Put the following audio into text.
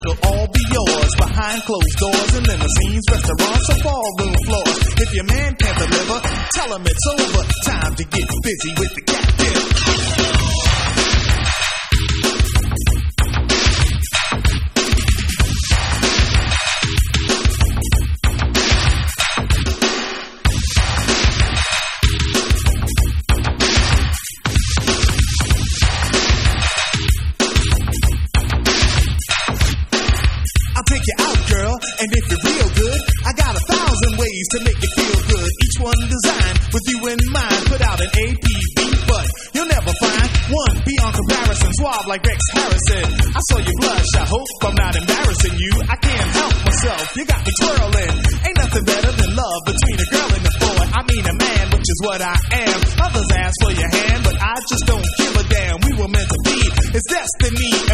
It'll all be yours behind closed doors and limousines, restaurants, or ballroom floors. If your man can't deliver, tell him it's over. Time to get busy with the captain. And if you're real good, I got 1,000 ways to make you feel good. Each one designed with you in mind. Put out an APB, but you'll never find one beyond comparison. Suave like Rex Harrison. I saw you blush, I hope I'm not embarrassing you. I can't help myself, you got me twirling. Ain't nothing better than love between a girl and a boy. I mean a man, which is what I am. Others ask for your hand, but I just don't give a damn. We were meant to be, it's destiny.